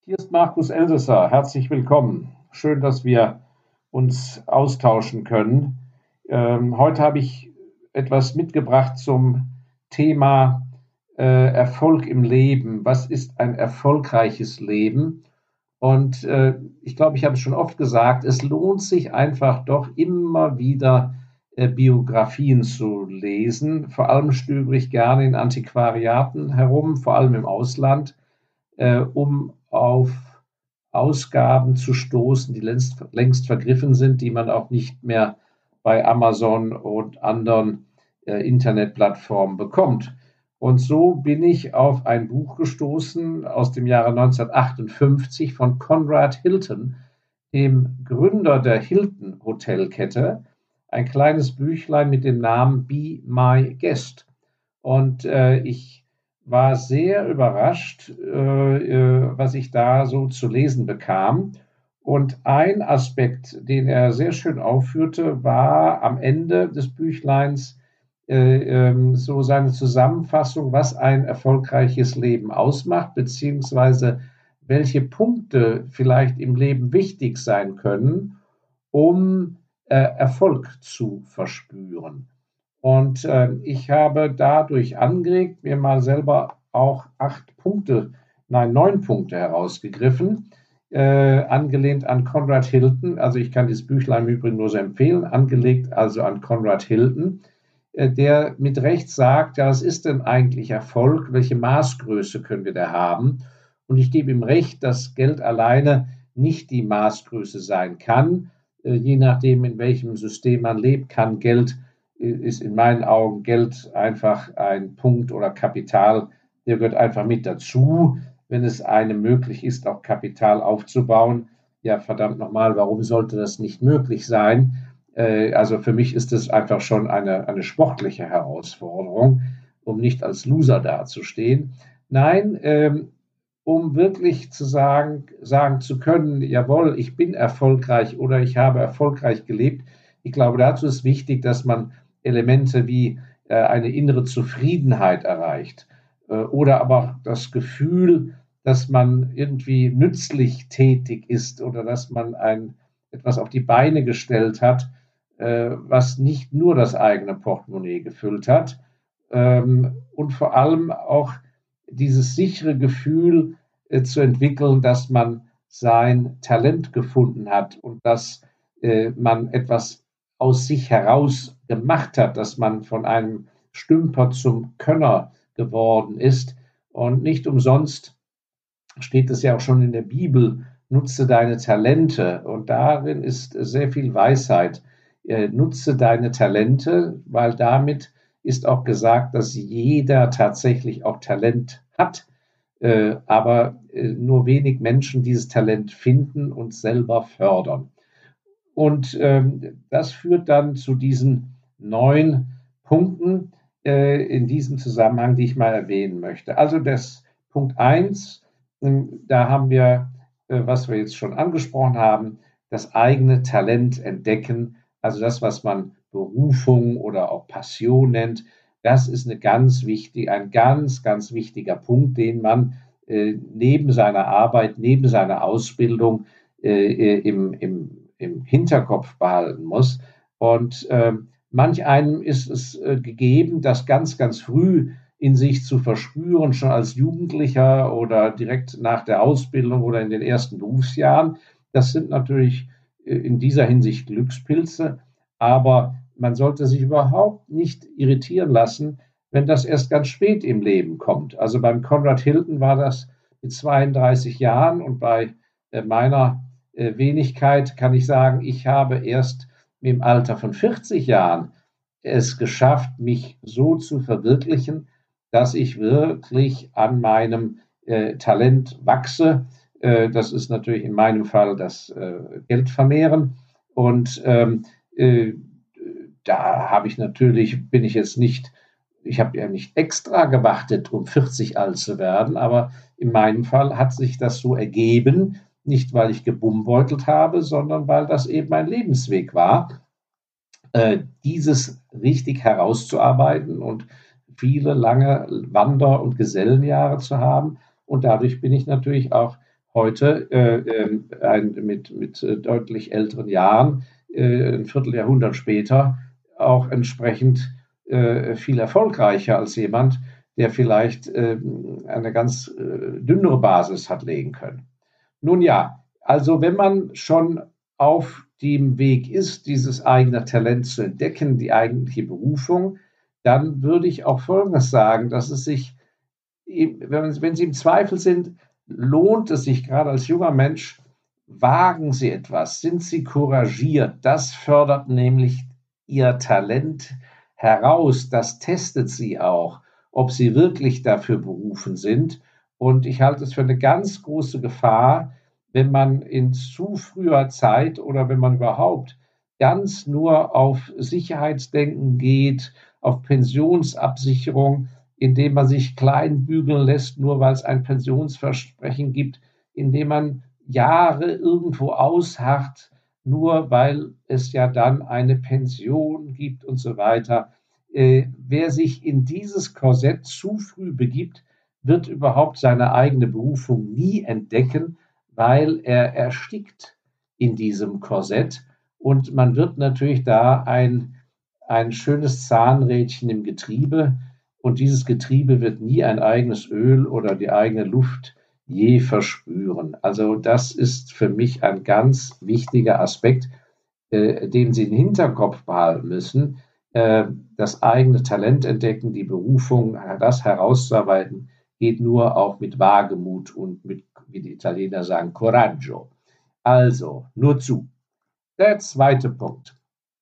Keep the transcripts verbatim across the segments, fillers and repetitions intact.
Hier ist Markus Elsässer. Herzlich willkommen. Schön, dass wir uns austauschen können. Ähm, heute habe ich etwas mitgebracht zum Thema äh, Erfolg im Leben. Was ist ein erfolgreiches Leben? Und äh, ich glaube, ich habe es schon oft gesagt, es lohnt sich einfach doch immer wieder äh, Biografien zu lesen. Vor allem stöbere ich gerne in Antiquariaten herum, vor allem im Ausland, äh, um auf Ausgaben zu stoßen, die längst, längst vergriffen sind, die man auch nicht mehr bei Amazon und anderen äh, Internetplattformen bekommt. Und so bin ich auf ein Buch gestoßen aus dem Jahre neunzehnhundertachtundfünfzig von Conrad Hilton, dem Gründer der Hilton Hotelkette, ein kleines Büchlein mit dem Namen Be My Guest. Und äh, ich war sehr überrascht, äh, äh, was ich da so zu lesen bekam. Und ein Aspekt, den er sehr schön aufführte, war am Ende des Büchleins äh, ähm, so seine Zusammenfassung, was ein erfolgreiches Leben ausmacht, beziehungsweise welche Punkte vielleicht im Leben wichtig sein können, um äh, Erfolg zu verspüren. Und äh, ich habe dadurch angeregt, mir mal selber auch acht Punkte, nein, neun Punkte herausgegriffen, äh, angelehnt an Conrad Hilton. Also ich kann dieses Büchlein im Übrigen nur so empfehlen, angelegt also an Conrad Hilton, äh, der mit Recht sagt, ja, was ist denn eigentlich Erfolg? Welche Maßgröße können wir da haben? Und ich gebe ihm recht, dass Geld alleine nicht die Maßgröße sein kann. Äh, je nachdem, in welchem System man lebt, kann Geld ist in meinen Augen Geld einfach ein Punkt oder Kapital, der gehört einfach mit dazu, wenn es einem möglich ist, auch Kapital aufzubauen. Ja, verdammt nochmal, warum sollte das nicht möglich sein? Äh, also für mich ist es einfach schon eine, eine sportliche Herausforderung, um nicht als Loser dazustehen. Nein, ähm, um wirklich zu sagen, sagen zu können, jawohl, ich bin erfolgreich oder ich habe erfolgreich gelebt. Ich glaube, dazu ist wichtig, dass man Elemente wie äh, eine innere Zufriedenheit erreicht äh, oder aber auch das Gefühl, dass man irgendwie nützlich tätig ist oder dass man ein, etwas auf die Beine gestellt hat, äh, was nicht nur das eigene Portemonnaie gefüllt hat, ähm, und vor allem auch dieses sichere Gefühl äh, zu entwickeln, dass man sein Talent gefunden hat und dass äh, man etwas aus sich heraus gemacht hat, dass man von einem Stümper zum Könner geworden ist. Und nicht umsonst steht es ja auch schon in der Bibel, nutze deine Talente. Und darin ist sehr viel Weisheit. Äh, nutze deine Talente, weil damit ist auch gesagt, dass jeder tatsächlich auch Talent hat, äh, aber äh, nur wenig Menschen dieses Talent finden und selber fördern. Und ähm, das führt dann zu diesen neun Punkten äh, in diesem Zusammenhang, die ich mal erwähnen möchte. Also das Punkt eins, äh, da haben wir, äh, was wir jetzt schon angesprochen haben, das eigene Talent entdecken, also das, was man Berufung oder auch Passion nennt. Das ist eine ganz wichtig, ein ganz, ganz wichtiger Punkt, den man äh, neben seiner Arbeit, neben seiner Ausbildung äh, im, im im Hinterkopf behalten muss. Und äh, manch einem ist es äh, gegeben, das ganz, ganz früh in sich zu verspüren, schon als Jugendlicher oder direkt nach der Ausbildung oder in den ersten Berufsjahren. Das sind natürlich äh, in dieser Hinsicht Glückspilze, aber man sollte sich überhaupt nicht irritieren lassen, wenn das erst ganz spät im Leben kommt. Also beim Conrad Hilton war das mit zweiunddreißig Jahren und bei äh, meiner äh, Wenigkeit kann ich sagen, ich habe erst im Alter von vierzig Jahren es geschafft, mich so zu verwirklichen, dass ich wirklich an meinem äh, Talent wachse. Äh, das ist natürlich in meinem Fall das äh, Geld vermehren. Und ähm, äh, da habe ich natürlich, bin ich jetzt nicht, ich habe ja nicht extra gewartet, um vierzig alt zu werden, aber in meinem Fall hat sich das so ergeben, nicht weil ich gebumbeutelt habe, sondern weil das eben mein Lebensweg war, äh, dieses richtig herauszuarbeiten und viele lange Wander- und Gesellenjahre zu haben. Und dadurch bin ich natürlich auch heute, äh, äh, ein, mit, mit deutlich älteren Jahren, äh, ein Vierteljahrhundert später, auch entsprechend äh, viel erfolgreicher als jemand, der vielleicht äh, eine ganz äh, dünnere Basis hat legen können. Nun ja, also wenn man schon auf dem Weg ist, dieses eigene Talent zu entdecken, die eigentliche Berufung, dann würde ich auch Folgendes sagen, dass es sich, wenn, wenn Sie im Zweifel sind, lohnt es sich gerade als junger Mensch, wagen Sie etwas, sind Sie couragiert, das fördert nämlich Ihr Talent heraus, das testet Sie auch, ob Sie wirklich dafür berufen sind. Und ich halte es für eine ganz große Gefahr, wenn man in zu früher Zeit oder wenn man überhaupt ganz nur auf Sicherheitsdenken geht, auf Pensionsabsicherung, indem man sich klein bügeln lässt, nur weil es ein Pensionsversprechen gibt, indem man Jahre irgendwo ausharrt, nur weil es ja dann eine Pension gibt und so weiter. Äh, wer sich in dieses Korsett zu früh begibt, wird überhaupt seine eigene Berufung nie entdecken, weil er erstickt in diesem Korsett und man wird natürlich da ein, ein schönes Zahnrädchen im Getriebe und dieses Getriebe wird nie ein eigenes Öl oder die eigene Luft je verspüren. Also das ist für mich ein ganz wichtiger Aspekt, äh, den Sie im Hinterkopf behalten müssen. Äh, das eigene Talent entdecken, die Berufung, das herauszuarbeiten, geht nur auch mit Wagemut und mit, wie die Italiener sagen, Coraggio. Also, nur zu. Der zweite Punkt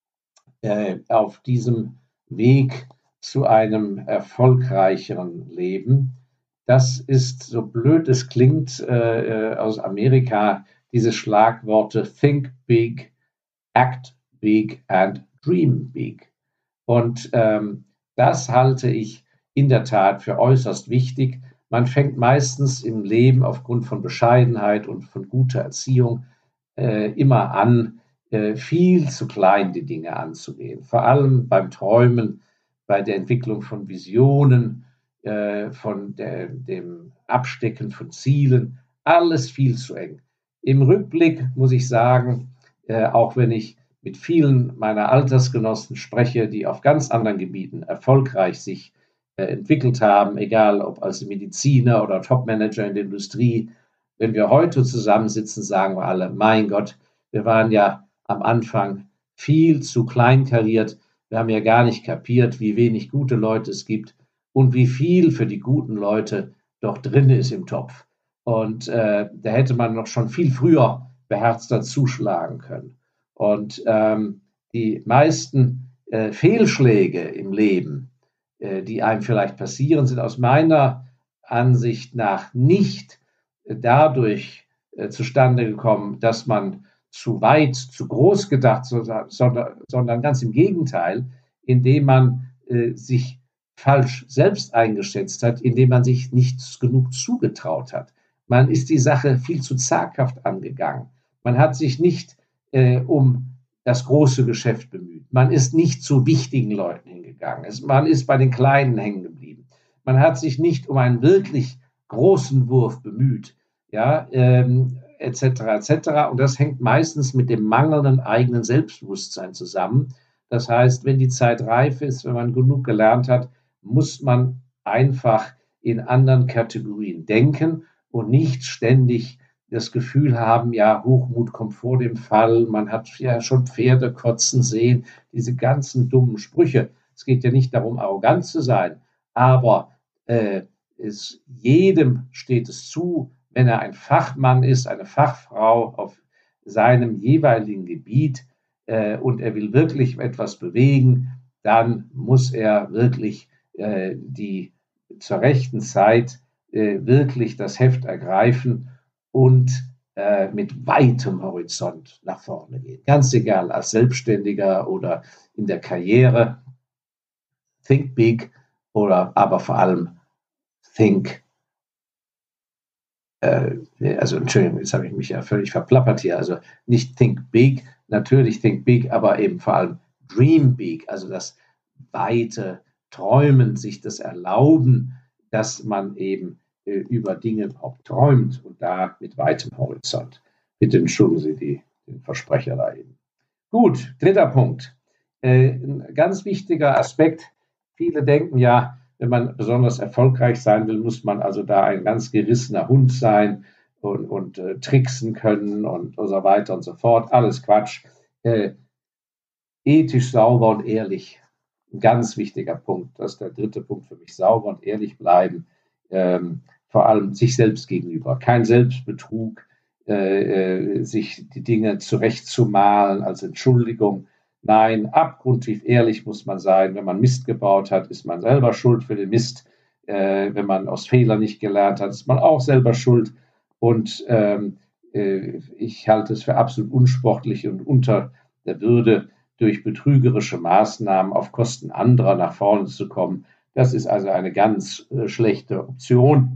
äh, auf diesem Weg zu einem erfolgreicheren Leben, das ist, so blöd es klingt, äh, aus Amerika, diese Schlagworte Think Big, Act Big and Dream Big. Und ähm, das halte ich in der Tat für äußerst wichtig. Man fängt meistens im Leben aufgrund von Bescheidenheit und von guter Erziehung äh, immer an, äh, viel zu klein die Dinge anzugehen. Vor allem beim Träumen, bei der Entwicklung von Visionen, äh, von der, dem Abstecken von Zielen, alles viel zu eng. Im Rückblick muss ich sagen, äh, auch wenn ich mit vielen meiner Altersgenossen spreche, die auf ganz anderen Gebieten erfolgreich sich äh, entwickelt haben, egal ob als Mediziner oder Topmanager in der Industrie. Wenn wir heute zusammensitzen, sagen wir alle, mein Gott, wir waren ja am Anfang viel zu kleinkariert. Wir haben ja gar nicht kapiert, wie wenig gute Leute es gibt und wie viel für die guten Leute doch drin ist im Topf. Und äh, da hätte man noch schon viel früher beherzter zuschlagen können. Und ähm, die meisten äh, Fehlschläge im Leben, äh, die einem vielleicht passieren, sind aus meiner Ansicht nach nicht äh, dadurch äh, zustande gekommen, dass man zu weit, zu groß gedacht, sondern, sondern ganz im Gegenteil, indem man äh, sich falsch selbst eingeschätzt hat, indem man sich nicht genug zugetraut hat. Man ist die Sache viel zu zaghaft angegangen. Man hat sich nicht äh, um das große Geschäft bemüht. Man ist nicht zu wichtigen Leuten hingegangen. Es, man ist bei den Kleinen hängen geblieben. Man hat sich nicht um einen wirklich großen Wurf bemüht, ja, ähm, et cetera et cetera. Und das hängt meistens mit dem mangelnden eigenen Selbstbewusstsein zusammen. Das heißt, wenn die Zeit reif ist, wenn man genug gelernt hat, muss man einfach in anderen Kategorien denken und nicht ständig das Gefühl haben, ja, Hochmut kommt vor dem Fall, man hat ja schon Pferde kotzen sehen, diese ganzen dummen Sprüche. Es geht ja nicht darum, arrogant zu sein, aber äh, es, jedem steht es zu, wenn er ein Fachmann ist, eine Fachfrau auf seinem jeweiligen Gebiet äh, und er will wirklich etwas bewegen, dann muss er wirklich äh, die zur rechten Zeit äh, wirklich das Heft ergreifen und äh, mit weitem Horizont nach vorne gehen. Ganz egal, als Selbstständiger oder in der Karriere. Think big oder aber vor allem think, äh, also Entschuldigung, jetzt habe ich mich ja völlig verplappert hier. Also nicht think big, natürlich think big, aber eben vor allem dream big, also das weite Träumen, sich das erlauben, dass man eben äh, über Dinge überhaupt träumt und da mit weitem Horizont. Bitte entschuldigen Sie die, den Versprecher da eben. Gut, dritter Punkt. Äh, ein ganz wichtiger Aspekt. Viele denken ja, wenn man besonders erfolgreich sein will, muss man also da ein ganz gerissener Hund sein und, und äh, tricksen können und, und so weiter und so fort. Alles Quatsch. Äh, ethisch sauber und ehrlich. Ein ganz wichtiger Punkt. Das ist der dritte Punkt für mich. Sauber und ehrlich bleiben. Ähm, vor allem sich selbst gegenüber. Kein Selbstbetrug, äh, äh, sich die Dinge zurechtzumalen als Entschuldigung. Nein, abgrundtief ehrlich muss man sein. Wenn man Mist gebaut hat, ist man selber schuld für den Mist. Äh, wenn man aus Fehlern nicht gelernt hat, ist man auch selber schuld. Und ähm, äh, ich halte es für absolut unsportlich und unter der Würde, durch betrügerische Maßnahmen auf Kosten anderer nach vorne zu kommen. Das ist also eine ganz äh, schlechte Option.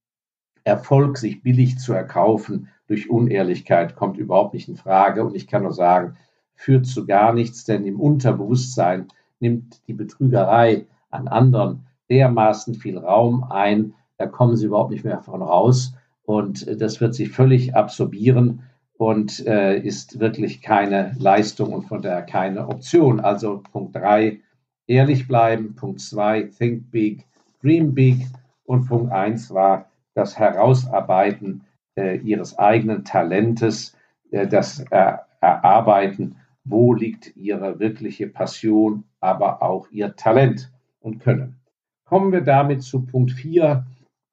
Erfolg sich billig zu erkaufen durch Unehrlichkeit kommt überhaupt nicht in Frage. Und ich kann nur sagen, führt zu gar nichts, denn im Unterbewusstsein nimmt die Betrügerei an anderen dermaßen viel Raum ein, da kommen sie überhaupt nicht mehr von raus. Und äh, das wird sich völlig absorbieren und äh, ist wirklich keine Leistung und von daher keine Option. Also Punkt drei, ehrlich bleiben. Punkt zwei, think big, dream big. Und Punkt eins war das Herausarbeiten äh, ihres eigenen Talentes, äh, das äh, Erarbeiten, wo liegt ihre wirkliche Passion, aber auch ihr Talent und Können. Kommen wir damit zu Punkt vier,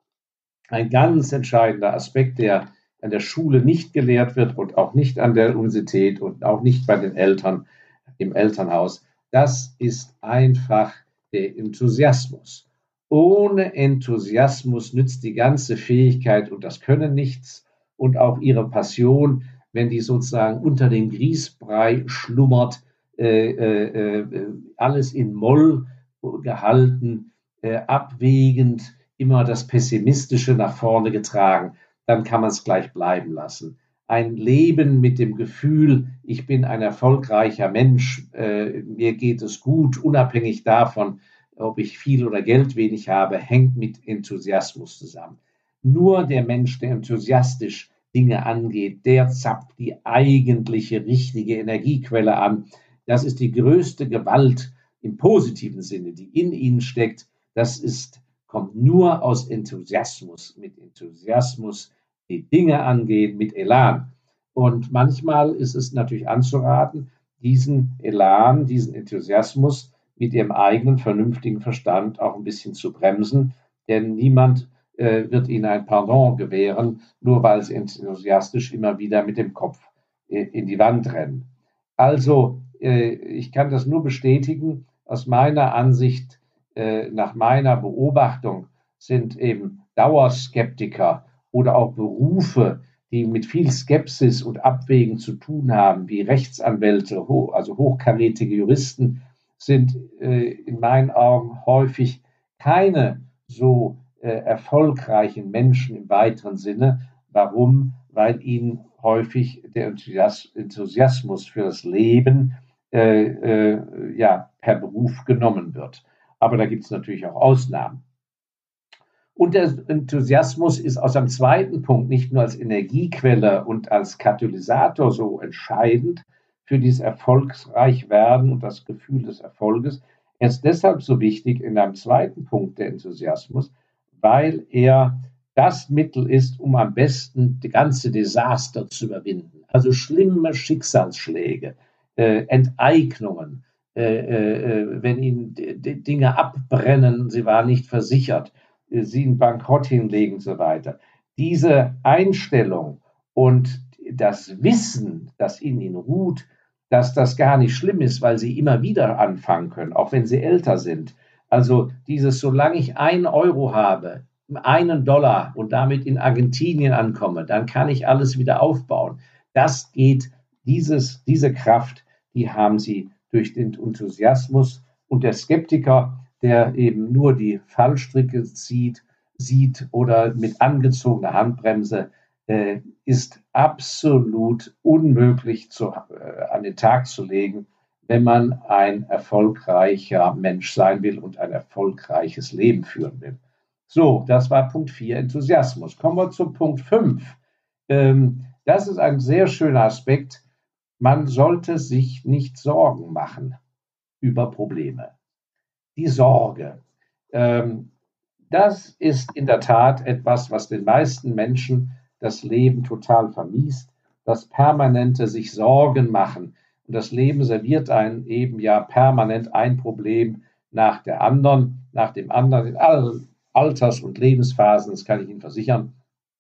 ein ganz entscheidender Aspekt, der an der Schule nicht gelehrt wird und auch nicht an der Universität und auch nicht bei den Eltern im Elternhaus. Das ist einfach der Enthusiasmus. Ohne Enthusiasmus nützt die ganze Fähigkeit und das Können nichts und auch ihre Passion, wenn die sozusagen unter dem Grießbrei schlummert, äh, äh, äh, alles in Moll gehalten, äh, abwägend, immer das Pessimistische nach vorne getragen, dann kann man es gleich bleiben lassen. Ein Leben mit dem Gefühl, ich bin ein erfolgreicher Mensch, äh, mir geht es gut, unabhängig davon, ob ich viel oder Geld wenig habe, hängt mit Enthusiasmus zusammen. Nur der Mensch, der enthusiastisch Dinge angeht, der zapft die eigentliche richtige Energiequelle an. Das ist die größte Gewalt im positiven Sinne, die in ihnen steckt. Das ist kommt nur aus Enthusiasmus, mit Enthusiasmus die Dinge angehen, mit Elan. Und manchmal ist es natürlich anzuraten, diesen Elan, diesen Enthusiasmus mit ihrem eigenen vernünftigen Verstand auch ein bisschen zu bremsen, denn niemand äh, wird ihnen ein Pardon gewähren, nur weil sie enthusiastisch immer wieder mit dem Kopf äh, in die Wand rennen. Also, äh, ich kann das nur bestätigen, aus meiner Ansicht, nach meiner Beobachtung sind eben Dauerskeptiker oder auch Berufe, die mit viel Skepsis und Abwägen zu tun haben, wie Rechtsanwälte, also hochkarätige Juristen, sind in meinen Augen häufig keine so erfolgreichen Menschen im weiteren Sinne. Warum? Weil ihnen häufig der Enthusiasmus für das Leben äh, äh, ja, per Beruf genommen wird. Aber da gibt es natürlich auch Ausnahmen. Und der Enthusiasmus ist aus einem zweiten Punkt nicht nur als Energiequelle und als Katalysator so entscheidend für dieses Erfolgreichwerden und das Gefühl des Erfolges. Er ist deshalb so wichtig in einem zweiten Punkt, der Enthusiasmus, weil er das Mittel ist, um am besten die ganze Desaster zu überwinden. Also schlimme Schicksalsschläge, äh, Enteignungen, äh, äh, wenn ihnen d- Dinge abbrennen, sie waren nicht versichert, äh, sie einen Bankrott hinlegen und so weiter. Diese Einstellung und das Wissen, das in ihnen ruht, dass das gar nicht schlimm ist, weil sie immer wieder anfangen können, auch wenn sie älter sind. Also dieses, solange ich einen Euro habe, einen Dollar und damit in Argentinien ankomme, dann kann ich alles wieder aufbauen. Das geht, dieses, diese Kraft, die haben sie durch den Enthusiasmus. Und der Skeptiker, der eben nur die Fallstricke zieht, sieht oder mit angezogener Handbremse, äh, ist absolut unmöglich zu, äh, an den Tag zu legen, wenn man ein erfolgreicher Mensch sein will und ein erfolgreiches Leben führen will. So, das war Punkt vier, Enthusiasmus. Kommen wir zu Punkt fünf. Ähm, das ist ein sehr schöner Aspekt. Man sollte sich nicht Sorgen machen über Probleme. Die Sorge. Ähm, das ist in der Tat etwas, was den meisten Menschen das Leben total vermiest. Das permanente sich Sorgen machen. Und das Leben serviert einen eben ja permanent ein Problem nach der anderen, nach dem anderen, in allen Alters- und Lebensphasen, das kann ich Ihnen versichern,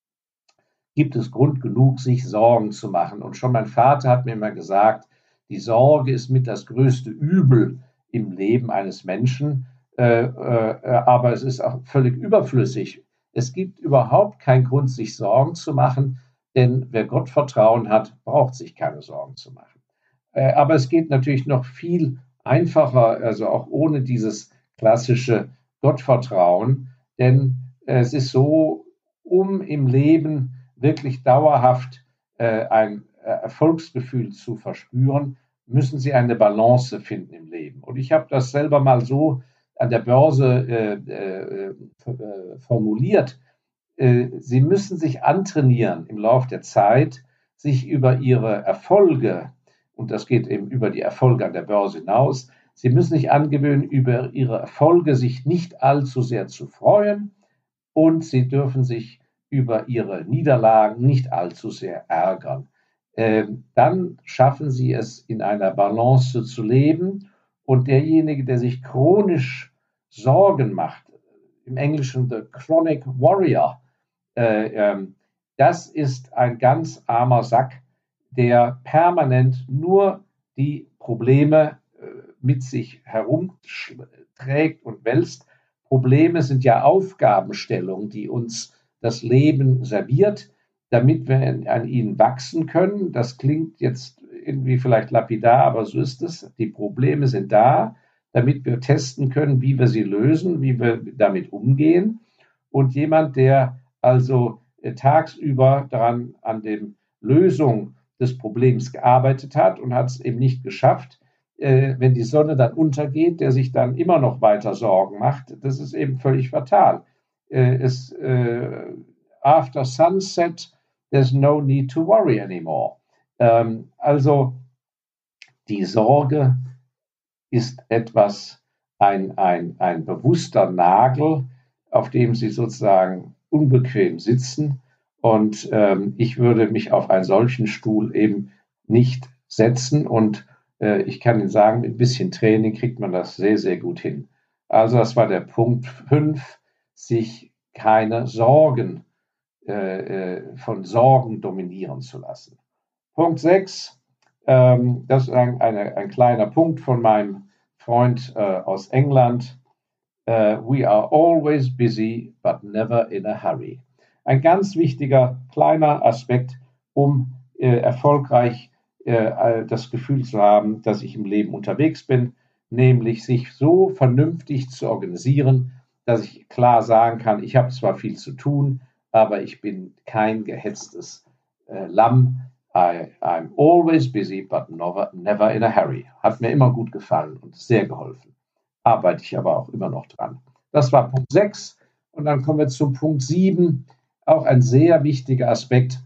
gibt es Grund genug, sich Sorgen zu machen. Und schon mein Vater hat mir immer gesagt, die Sorge ist mit das größte Übel im Leben eines Menschen, äh, äh, aber es ist auch völlig überflüssig. Es gibt überhaupt keinen Grund, sich Sorgen zu machen, denn wer Gottvertrauen hat, braucht sich keine Sorgen zu machen. Äh, aber es geht natürlich noch viel einfacher, also auch ohne dieses klassische Gottvertrauen, denn äh, es ist so, um im Leben wirklich dauerhaft äh, ein äh, Erfolgsgefühl zu verspüren, müssen Sie eine Balance finden im Leben. Und ich habe das selber mal so an der Börse äh, äh, formuliert. Äh, Sie müssen sich antrainieren im Laufe der Zeit, sich über Ihre Erfolge, und das geht eben über die Erfolge an der Börse hinaus, Sie müssen sich angewöhnen, über Ihre Erfolge sich nicht allzu sehr zu freuen, und Sie dürfen sich über Ihre Niederlagen nicht allzu sehr ärgern. Ähm, dann schaffen Sie es, in einer Balance zu leben. Und derjenige, der sich chronisch Sorgen macht, im Englischen the chronic warrior, äh, ähm, das ist ein ganz armer Sack, der permanent nur die Probleme äh, mit sich herumträgt und wälzt. Probleme sind ja Aufgabenstellungen, die uns das Leben serviert, damit wir an ihnen wachsen können. Das klingt jetzt irgendwie vielleicht lapidar, aber so ist es. Die Probleme sind da, damit wir testen können, wie wir sie lösen, wie wir damit umgehen. Und jemand, der also äh, tagsüber daran an der Lösung des Problems gearbeitet hat und hat es eben nicht geschafft, äh, wenn die Sonne dann untergeht, der sich dann immer noch weiter Sorgen macht, das ist eben völlig fatal. Äh, es, äh, after sunset, there's no need to worry anymore. Ähm, also die Sorge ist etwas, ein, ein, ein bewusster Nagel, auf dem Sie sozusagen unbequem sitzen. Und ähm, ich würde mich auf einen solchen Stuhl eben nicht setzen. Und äh, ich kann Ihnen sagen, mit ein bisschen Training kriegt man das sehr, sehr gut hin. Also das war der Punkt fünf, sich keine Sorgen, äh, äh, von Sorgen dominieren zu lassen. Punkt sechs, ähm, das ist ein, eine, ein kleiner Punkt von meinem Freund äh, aus England. Uh, we are always busy, but never in a hurry. Ein ganz wichtiger kleiner Aspekt, um äh, erfolgreich äh, das Gefühl zu haben, dass ich im Leben unterwegs bin, nämlich sich so vernünftig zu organisieren, dass ich klar sagen kann, ich habe zwar viel zu tun, aber ich bin kein gehetztes äh, Lamm. I, I'm always busy, but never, never in a hurry. Hat mir immer gut gefallen und sehr geholfen. Arbeite ich aber auch immer noch dran. Das war Punkt sechs. Und dann kommen wir zum Punkt sieben. Auch ein sehr wichtiger Aspekt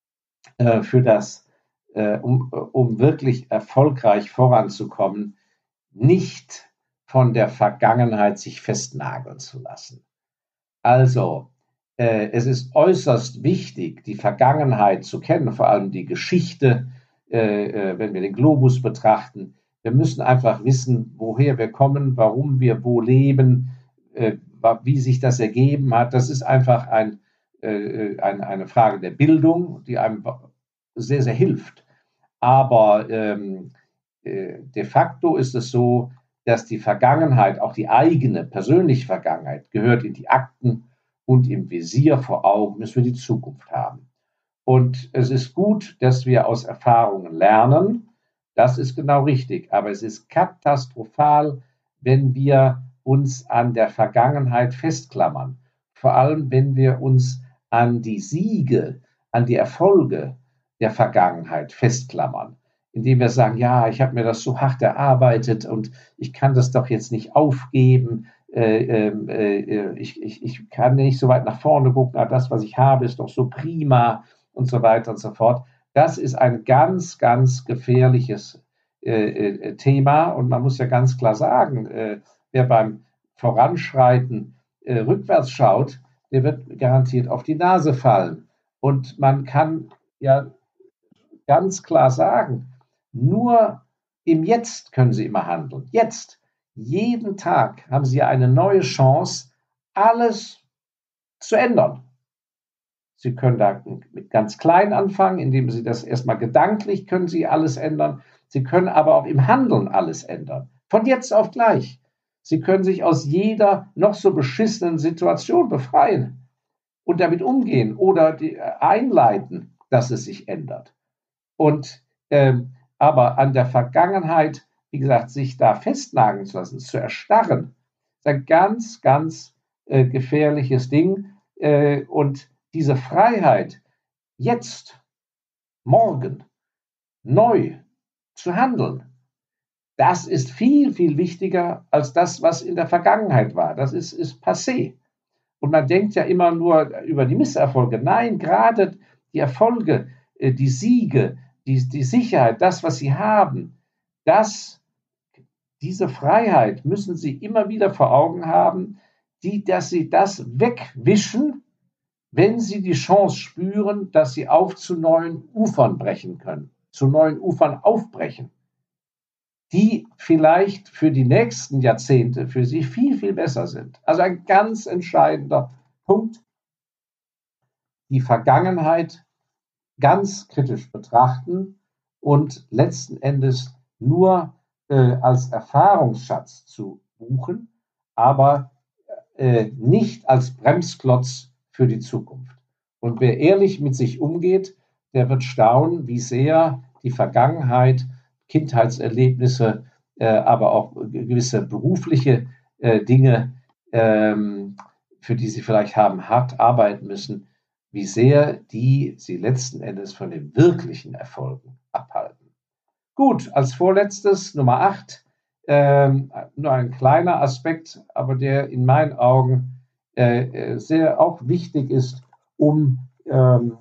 äh, für das, äh, um, um wirklich erfolgreich voranzukommen, nicht von der Vergangenheit sich festnageln zu lassen. Also, äh, es ist äußerst wichtig, die Vergangenheit zu kennen, vor allem die Geschichte, äh, äh, wenn wir den Globus betrachten. Wir müssen einfach wissen, woher wir kommen, warum wir wo leben, äh, wie sich das ergeben hat. Das ist einfach ein, äh, ein, eine Frage der Bildung, die einem sehr, sehr hilft. Aber ähm, äh, de facto ist es so, dass die Vergangenheit, auch die eigene persönliche Vergangenheit, gehört in die Akten und im Visier vor Augen müssen wir die Zukunft haben. Und es ist gut, dass wir aus Erfahrungen lernen. Das ist genau richtig. Aber es ist katastrophal, wenn wir uns an der Vergangenheit festklammern. Vor allem, wenn wir uns an die Siege, an die Erfolge der Vergangenheit festklammern. Indem wir sagen, ja, ich habe mir das so hart erarbeitet und ich kann das doch jetzt nicht aufgeben. äh, äh, ich, ich, ich kann nicht so weit nach vorne gucken, aber das, was ich habe, ist doch so prima und so weiter und so fort. Das ist ein ganz, ganz gefährliches äh, äh, Thema und man muss ja ganz klar sagen, äh, wer beim Voranschreiten äh, rückwärts schaut, der wird garantiert auf die Nase fallen. Und man kann ja ganz klar sagen, nur im Jetzt können Sie immer handeln. Jetzt, jeden Tag haben Sie eine neue Chance, alles zu ändern. Sie können da mit ganz klein anfangen, indem Sie das erstmal gedanklich können Sie alles ändern. Sie können aber auch im Handeln alles ändern. Von jetzt auf gleich. Sie können sich aus jeder noch so beschissenen Situation befreien und damit umgehen oder die, äh, einleiten, dass es sich ändert. Und ähm, aber an der Vergangenheit, wie gesagt, sich da festnageln zu lassen, zu erstarren, ist ein ganz, ganz äh, gefährliches Ding. Äh, und diese Freiheit, jetzt, morgen, neu zu handeln, das ist viel, viel wichtiger als das, was in der Vergangenheit war. Das ist, ist passé. Und man denkt ja immer nur über die Misserfolge. Nein, gerade die Erfolge, äh, die Siege, die, die Sicherheit, das, was sie haben, das, diese Freiheit müssen sie immer wieder vor Augen haben, die, dass sie das wegwischen, wenn sie die Chance spüren, dass sie auf zu neuen Ufern brechen können, zu neuen Ufern aufbrechen, die vielleicht für die nächsten Jahrzehnte für sie viel, viel besser sind. Also ein ganz entscheidender Punkt, die Vergangenheit ganz kritisch betrachten und letzten Endes nur äh, als Erfahrungsschatz zu buchen, aber äh, nicht als Bremsklotz für die Zukunft. Und wer ehrlich mit sich umgeht, der wird staunen, wie sehr die Vergangenheit, Kindheitserlebnisse, äh, aber auch gewisse berufliche äh, Dinge, ähm, für die sie vielleicht haben hart arbeiten müssen, wie sehr die sie letzten Endes von den wirklichen Erfolgen abhalten. Gut, als vorletztes Nummer acht, ähm, nur ein kleiner Aspekt, aber der in meinen Augen äh, sehr auch wichtig ist, um ähm,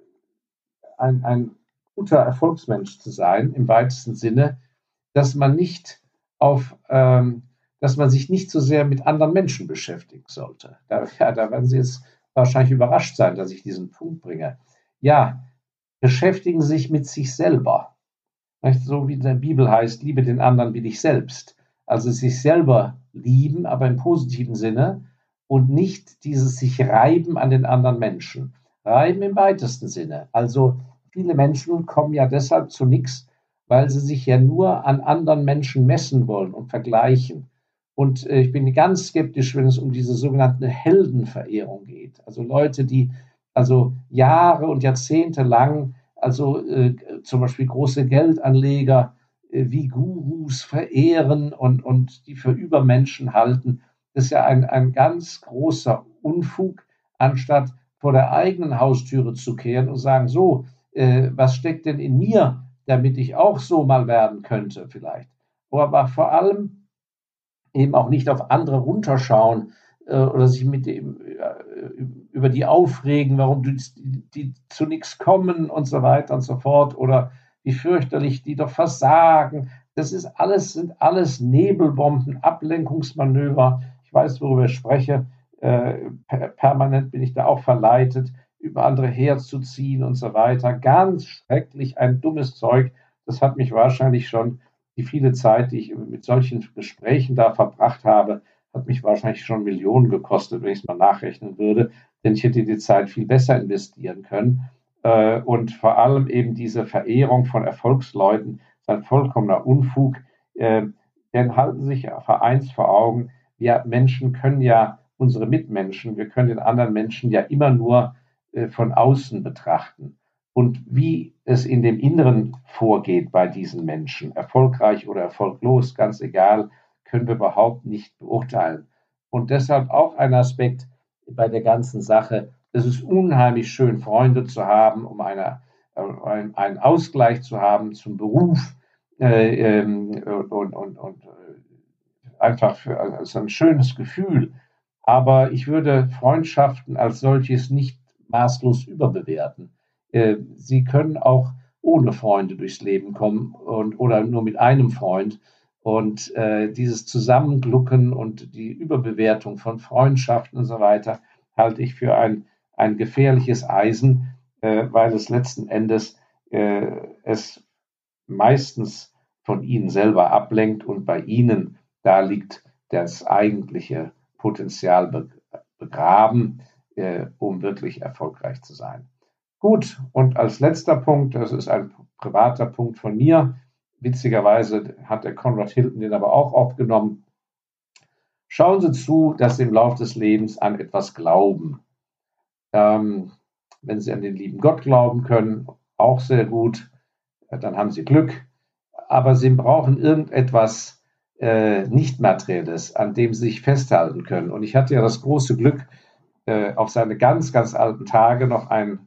ein, ein guter Erfolgsmensch zu sein, im weitesten Sinne, dass man nicht auf, ähm, dass man sich nicht so sehr mit anderen Menschen beschäftigen sollte. Da, ja, da werden Sie jetzt wahrscheinlich überrascht sein, dass ich diesen Punkt bringe. Ja, beschäftigen Sie sich mit sich selber. So wie in der Bibel heißt, liebe den anderen wie dich selbst. Also sich selber lieben, aber im positiven Sinne und nicht dieses sich reiben an den anderen Menschen. Reiben im weitesten Sinne. Also viele Menschen kommen ja deshalb zu nichts, weil sie sich ja nur an anderen Menschen messen wollen und vergleichen. Und äh, ich bin ganz skeptisch, wenn es um diese sogenannte Heldenverehrung geht. Also Leute, die also Jahre und Jahrzehnte lang also äh, zum Beispiel große Geldanleger äh, wie Gurus verehren und, und die für Übermenschen halten. Das ist ja ein, ein ganz großer Unfug, anstatt vor der eigenen Haustüre zu kehren und sagen, so, äh, was steckt denn in mir, damit ich auch so mal werden könnte vielleicht. Aber vor allem eben auch nicht auf andere runterschauen äh, oder sich mit dem äh, über die aufregen, warum die, die zu nichts kommen und so weiter und so fort oder wie fürchterlich die doch versagen. Das ist alles, sind alles Nebelbomben, Ablenkungsmanöver. Ich weiß, worüber ich spreche. Äh, per permanent bin ich da auch verleitet, über andere herzuziehen und so weiter. Ganz schrecklich, ein dummes Zeug. Das hat mich wahrscheinlich schon die viele Zeit, die ich mit solchen Gesprächen da verbracht habe, hat mich wahrscheinlich schon Millionen gekostet, wenn ich es mal nachrechnen würde, denn ich hätte die Zeit viel besser investieren können. Äh, und vor allem eben diese Verehrung von Erfolgsleuten ist ein vollkommener Unfug. Äh, denn halten Sie sich eins vor Augen, wir Menschen können ja unsere Mitmenschen, wir können den anderen Menschen ja immer nur äh, von außen betrachten. Und wie es in dem Inneren vorgeht bei diesen Menschen, erfolgreich oder erfolglos, ganz egal, können wir überhaupt nicht beurteilen. Und deshalb auch ein Aspekt bei der ganzen Sache. Es ist unheimlich schön, Freunde zu haben, um eine, äh, einen Ausgleich zu haben zum Beruf äh, ähm, und, und, und einfach für, als ein schönes Gefühl. Aber ich würde Freundschaften als solches nicht maßlos überbewerten. Äh, Sie können auch ohne Freunde durchs Leben kommen und, oder nur mit einem Freund. Und äh, dieses Zusammenglucken und die Überbewertung von Freundschaften und so weiter halte ich für ein, ein gefährliches Eisen, äh, weil es letzten Endes äh, es meistens von ihnen selber ablenkt und bei ihnen, da liegt das eigentliche Potenzial begraben, äh, um wirklich erfolgreich zu sein. Gut, und als letzter Punkt, das ist ein privater Punkt von mir, witzigerweise hat der Conrad Hilton den aber auch aufgenommen. Schauen Sie zu, dass Sie im Laufe des Lebens an etwas glauben. Ähm, wenn Sie an den lieben Gott glauben können, auch sehr gut, dann haben Sie Glück. Aber Sie brauchen irgendetwas äh, Nicht-Materielles, an dem Sie sich festhalten können. Und ich hatte ja das große Glück, äh, auf seine ganz, ganz alten Tage noch einen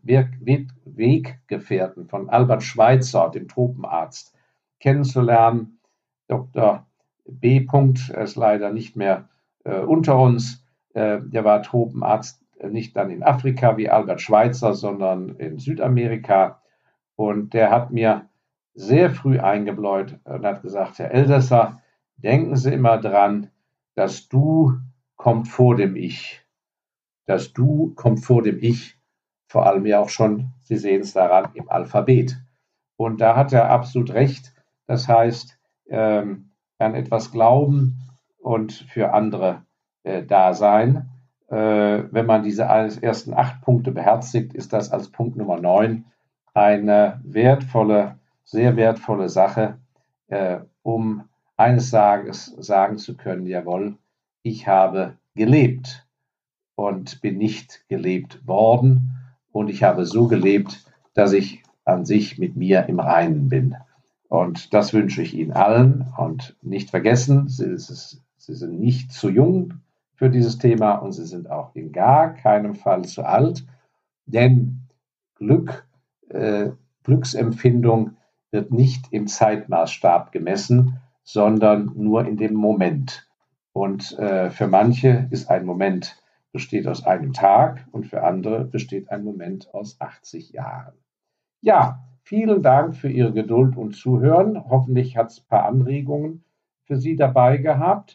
Weggefährten von Albert Schweitzer, dem Tropenarzt, kennenzulernen. Doktor B. Er ist leider nicht mehr äh, unter uns. Äh, der war Tropenarzt äh, nicht dann in Afrika wie Albert Schweitzer, sondern in Südamerika. Und der hat mir sehr früh eingebläut und hat gesagt, Herr Elsässer, denken Sie immer dran, das Du kommt vor dem Ich. Das Du kommt vor dem Ich, vor allem ja auch schon, Sie sehen es daran, im Alphabet. Und da hat er absolut recht. Das heißt, ähm, an etwas glauben und für andere äh, da sein. Äh, wenn man diese ersten acht Punkte beherzigt, ist das als Punkt Nummer neun eine wertvolle, sehr wertvolle Sache, äh, um eines Tages sagen zu können, jawohl, ich habe gelebt und bin nicht gelebt worden und ich habe so gelebt, dass ich an sich mit mir im Reinen bin. Und das wünsche ich Ihnen allen. Und nicht vergessen, Sie, Sie sind nicht zu jung für dieses Thema und Sie sind auch in gar keinem Fall zu alt, denn Glück, äh, Glücksempfindung wird nicht im Zeitmaßstab gemessen, sondern nur in dem Moment. Und äh, für manche ist ein Moment besteht aus einem Tag und für andere besteht ein Moment aus achtzig Jahren. Ja, vielen Dank für Ihre Geduld und Zuhören. Hoffentlich hat es ein paar Anregungen für Sie dabei gehabt.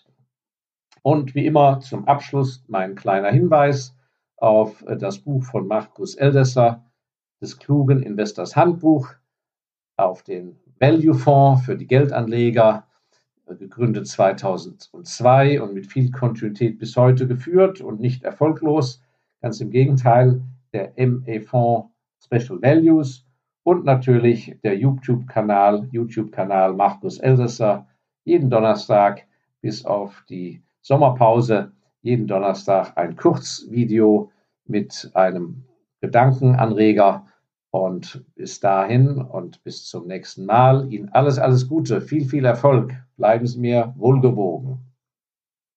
Und wie immer zum Abschluss mein kleiner Hinweis auf das Buch von Markus Elsässer, des klugen Investors Handbuch, auf den Value Fonds für die Geldanleger, gegründet zweitausendzwei und mit viel Kontinuität bis heute geführt und nicht erfolglos. Ganz im Gegenteil, der M E-Fonds Special Values und natürlich der YouTube-Kanal, YouTube-Kanal Markus Elsässer, jeden Donnerstag bis auf die Sommerpause, jeden Donnerstag ein Kurzvideo mit einem Gedankenanreger. Und bis dahin und bis zum nächsten Mal Ihnen alles, alles Gute, viel, viel Erfolg. Bleiben Sie mir wohlgewogen.